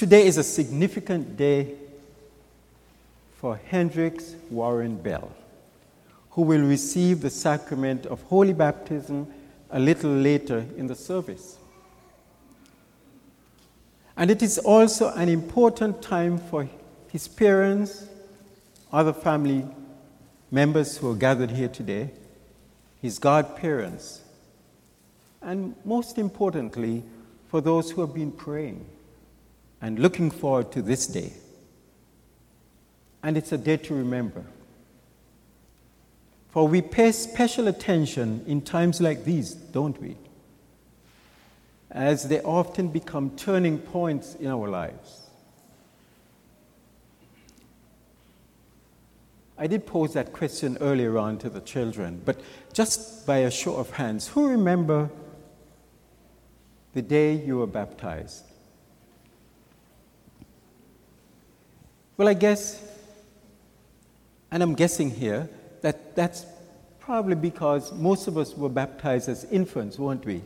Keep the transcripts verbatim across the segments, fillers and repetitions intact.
Today is a significant day for Hendricks Warren Bell, who will receive the sacrament of holy baptism a little later in the service. And it is also an important time for his parents, other family members who are gathered here today, his godparents, and most importantly, for those who have been praying and looking forward to this day. And it's a day to remember. For we pay special attention in times like these, don't we? As they often become turning points in our lives. I did pose that question earlier on to the children, but just by a show of hands, who remember the day you were baptized? Well, I guess, and I'm guessing here, that that's probably because most of us were baptized as infants, weren't we?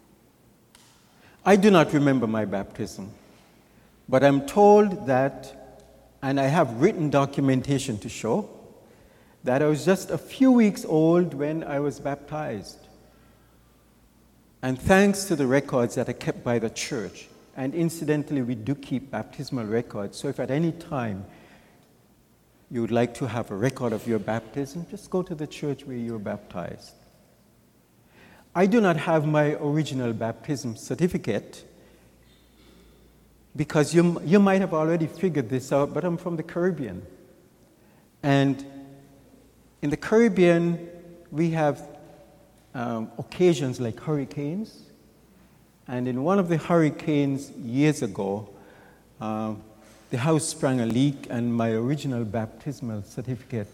I do not remember my baptism, but I'm told that, and I have written documentation to show, that I was just a few weeks old when I was baptized. And thanks to the records that are kept by the church, and incidentally, we do keep baptismal records, so if at any time you would like to have a record of your baptism, just go to the church where you were baptized. I do not have my original baptism certificate because you, you might have already figured this out, but I'm from the Caribbean. And in the Caribbean, we have um, occasions like hurricanes. And in one of the hurricanes years ago, um, the house sprang a leak and my original baptismal certificate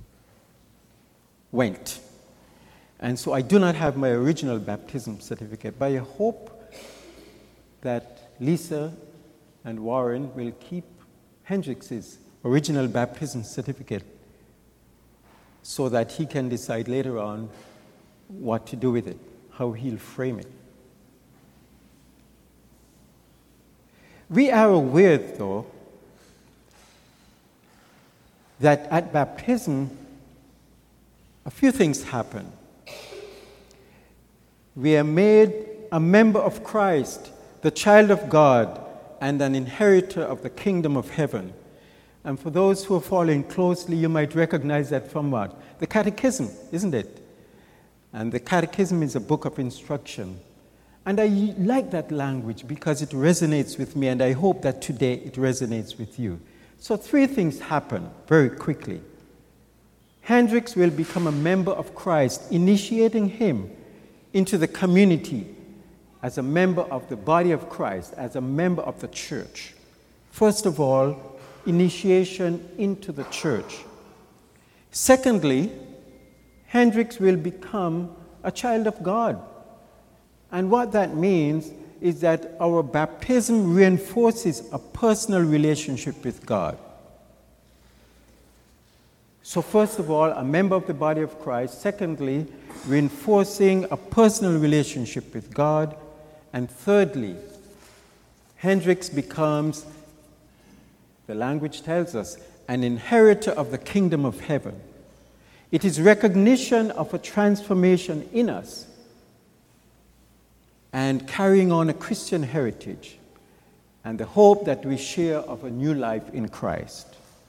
went. And so I do not have my original baptism certificate, but I hope that Lisa and Warren will keep Hendricks' original baptism certificate so that he can decide later on what to do with it, how he'll frame it. We are aware, though, that at baptism, a few things happen. We are made a member of Christ, the child of God, and an inheritor of the kingdom of heaven. And for those who are following closely, you might recognize that from what? The Catechism, isn't it? And the Catechism is a book of instruction. And I like that language because it resonates with me, and I hope that today it resonates with you. So three things happen very quickly. Hendricks will become a member of Christ, initiating him into the community as a member of the body of Christ, as a member of the church. First of all, initiation into the church. Secondly, Hendricks will become a child of God. And what that means is that our baptism reinforces a personal relationship with God. So first of all, a member of the body of Christ. Secondly, reinforcing a personal relationship with God. And thirdly, Hendricks becomes, the language tells us, an inheritor of the kingdom of heaven. It is recognition of a transformation in us and carrying on a Christian heritage and the hope that we share of a new life in Christ.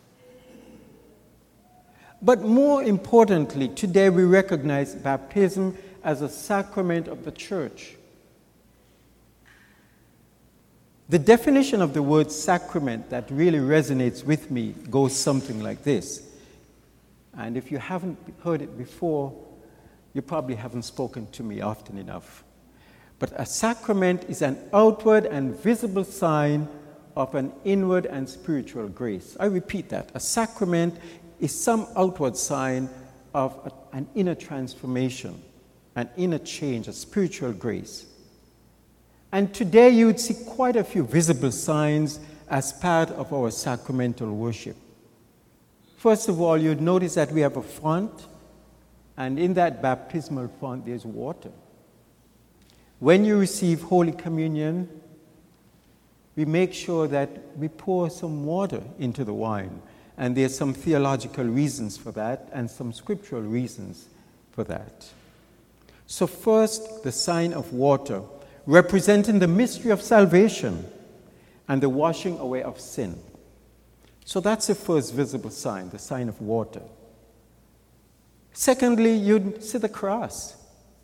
But more importantly, today we recognize baptism as a sacrament of the church. The definition of the word sacrament that really resonates with me goes something like this. And if you haven't heard it before, you probably haven't spoken to me often enough. But a sacrament is an outward and visible sign of an inward and spiritual grace. I repeat that. A sacrament is some outward sign of a, an inner transformation, an inner change, a spiritual grace. And today you would see quite a few visible signs as part of our sacramental worship. First of all, you'd notice that we have a font, and in that baptismal font there's water. When you receive Holy Communion, we make sure that we pour some water into the wine. And there's some theological reasons for that and some scriptural reasons for that. So first, the sign of water, representing the mystery of salvation and the washing away of sin. So that's the first visible sign, the sign of water. Secondly, you'd see the cross.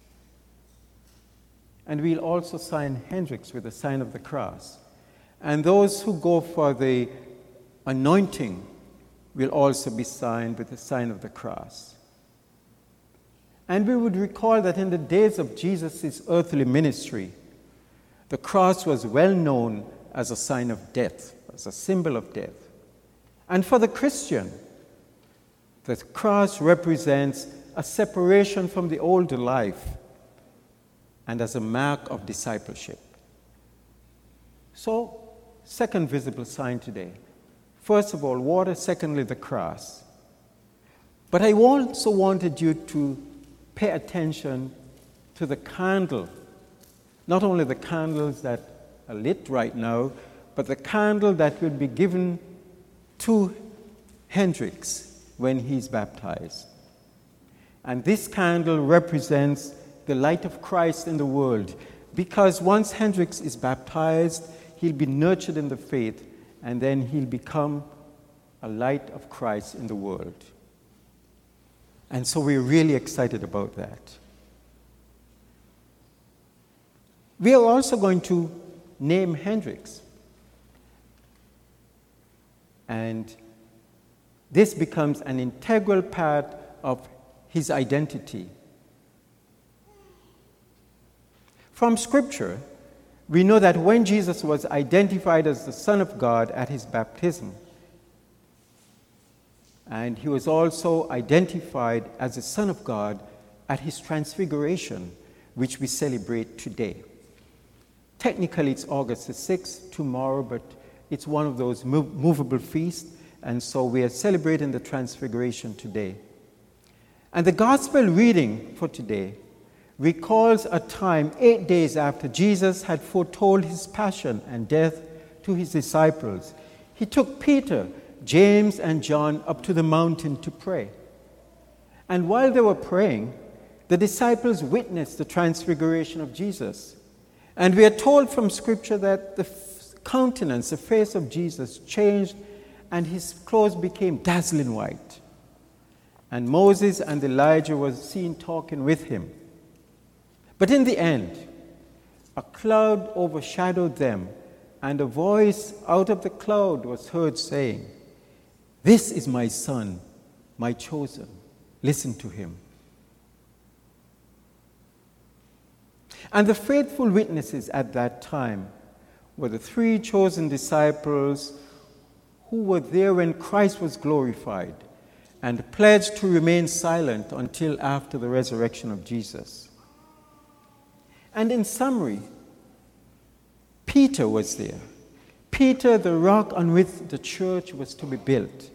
And we'll also sign Hendricks with the sign of the cross. And those who go for the anointing will also be signed with the sign of the cross. And we would recall that in the days of Jesus' earthly ministry, the cross was well known as a sign of death, as a symbol of death. And for the Christian, the cross represents a separation from the old life and as a mark of discipleship. So, second visible sign today. First of all, water. Secondly, the cross. But I also wanted you to pay attention to the candle. Not only the candles that are lit right now, but the candle that will be given to Hendricks when he's baptized. And this candle represents the light of Christ in the world, because once Hendricks is baptized, he'll be nurtured in the faith, and then he'll become a light of Christ in the world. And so we're really excited about that. We are also going to name Hendricks. And this becomes an integral part of his identity. From Scripture, we know that when Jesus was identified as the Son of God at his baptism, and he was also identified as the Son of God at his transfiguration, which we celebrate today. Technically, it's August the sixth, tomorrow, but it's one of those mov- movable feasts, and so we are celebrating the transfiguration today. And the gospel reading for today recalls a time eight days after Jesus had foretold his passion and death to his disciples. He took Peter, James, and John up to the mountain to pray. And while they were praying, the disciples witnessed the transfiguration of Jesus. And we are told from Scripture that the countenance, the face of Jesus changed, and his clothes became dazzling white. And Moses and Elijah were seen talking with him. But in the end, a cloud overshadowed them, and a voice out of the cloud was heard saying, "This is my son, my chosen. Listen to him." And the faithful witnesses at that time were the three chosen disciples who were there when Christ was glorified and pledged to remain silent until after the resurrection of Jesus. And in summary, Peter was there. Peter, the rock on which the church was to be built.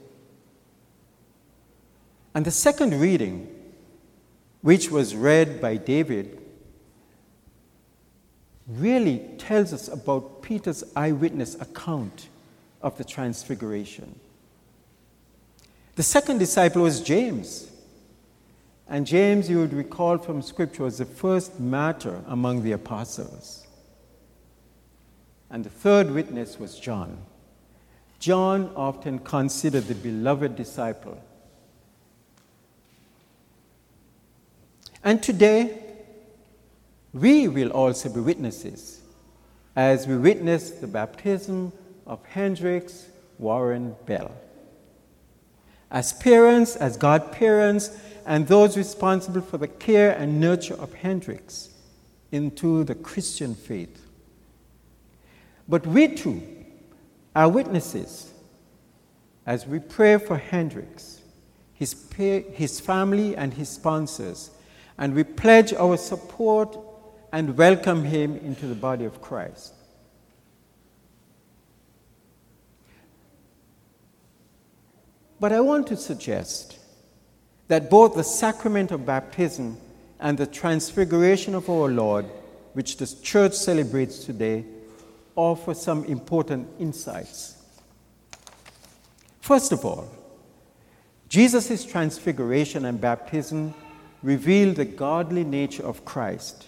And the second reading, which was read by David, really tells us about Peter's eyewitness account of the transfiguration. The second disciple was James. And James, you would recall from Scripture, was the first martyr among the apostles. And the third witness was John. John, often considered the beloved disciple. And today, we will also be witnesses as we witness the baptism of Hendricks Warren Bell. As parents, as godparents, and those responsible for the care and nurture of Hendricks into the Christian faith. But we too are witnesses as we pray for Hendricks, his, pa- his family, and his sponsors, and we pledge our support and welcome him into the body of Christ. But I want to suggest that both the sacrament of baptism and the transfiguration of our Lord, which the church celebrates today, offer some important insights. First of all, Jesus' transfiguration and baptism reveal the godly nature of Christ.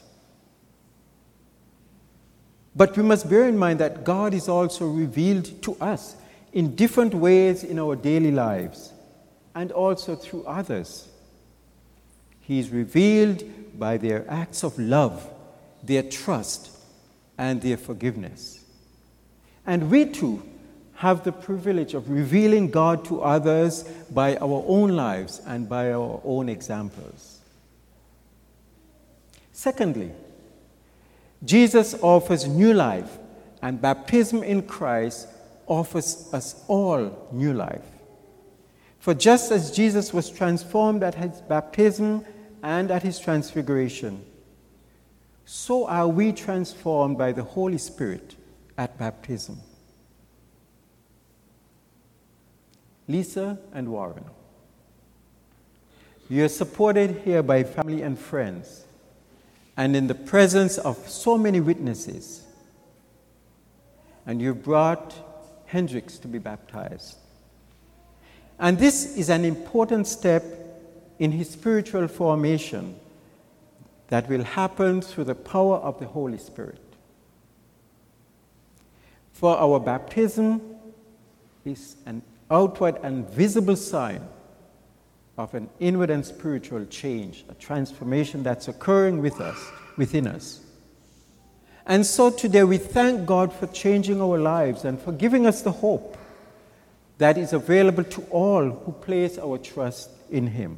But we must bear in mind that God is also revealed to us in different ways in our daily lives and also through others. He is revealed by their acts of love, their trust, and their forgiveness. And we too have the privilege of revealing God to others by our own lives and by our own examples. Secondly, Jesus offers new life, and baptism in Christ offers us all new life. For just as Jesus was transformed at his baptism and at his transfiguration, so are we transformed by the Holy Spirit at baptism. Lisa and Warren, you are supported here by family and friends, and in the presence of so many witnesses, and you brought Hendrix to be baptized. And this is an important step in his spiritual formation that will happen through the power of the Holy Spirit. For our baptism is an outward and visible sign of an inward and spiritual change, a transformation that's occurring with us, within us. And so today we thank God for changing our lives and for giving us the hope that is available to all who place our trust in Him.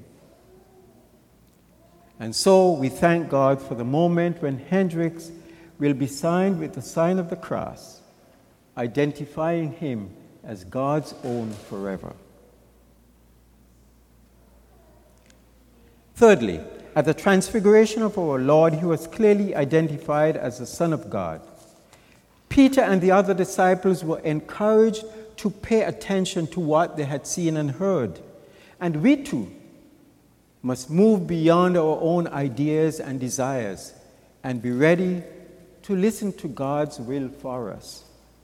And so we thank God for the moment when Hendrix will be signed with the sign of the cross, identifying him as God's own forever. Thirdly, at the transfiguration of our Lord, he was clearly identified as the Son of God. Peter and the other disciples were encouraged to pay attention to what they had seen and heard. And we too must move beyond our own ideas and desires and be ready to listen to God's will for us.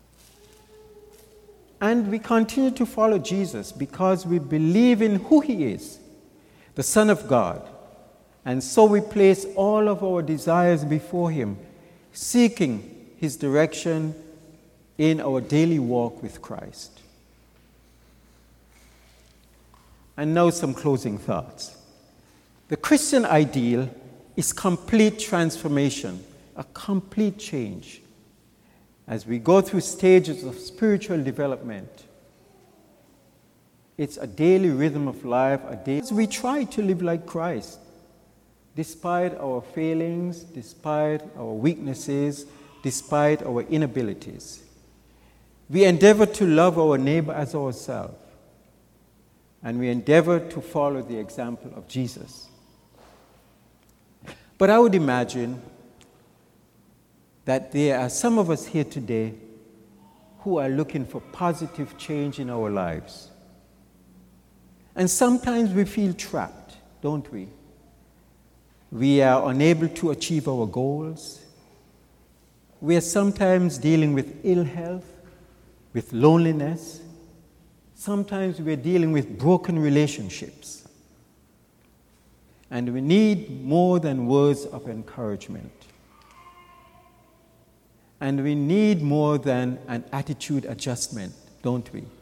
And we continue to follow Jesus because we believe in who He is, the Son of God. And so we place all of our desires before Him, seeking His direction in our daily walk with Christ. And now some closing thoughts. The Christian ideal is complete transformation, a complete change. As we go through stages of spiritual development, it's a daily rhythm of life, a day as we try to live like Christ, despite our failings, despite our weaknesses, despite our inabilities. We endeavor to love our neighbor as ourselves, and we endeavor to follow the example of Jesus. But I would imagine that there are some of us here today who are looking for positive change in our lives. And sometimes we feel trapped, don't we? We are unable to achieve our goals. We are sometimes dealing with ill health, with loneliness. Sometimes we are dealing with broken relationships. And we need more than words of encouragement. And we need more than an attitude adjustment, don't we?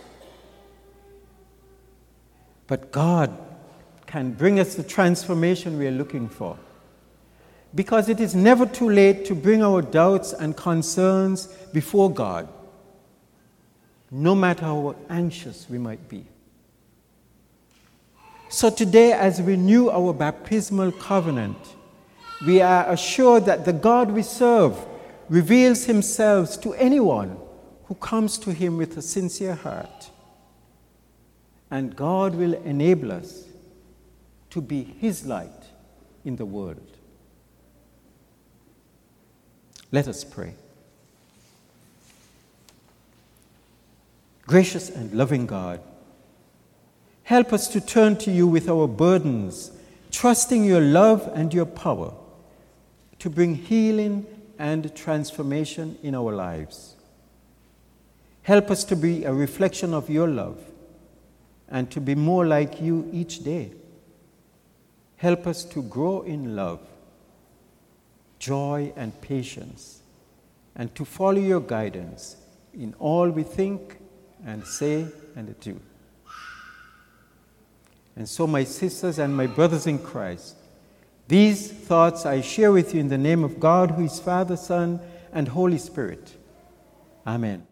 But God can bring us the transformation we are looking for. Because it is never too late to bring our doubts and concerns before God, no matter how anxious we might be. So today, as we renew our baptismal covenant, we are assured that the God we serve reveals Himself to anyone who comes to Him with a sincere heart. And God will enable us to be His light in the world. Let us pray. Gracious and loving God, help us to turn to You with our burdens, trusting Your love and Your power to bring healing and transformation in our lives. Help us to be a reflection of your love and to be more like you each day. Help us to grow in love, joy, and patience, and to follow your guidance in all we think and say and do. And so, my sisters and my brothers in Christ, these thoughts I share with you in the name of God, who is Father, Son, and Holy Spirit. Amen.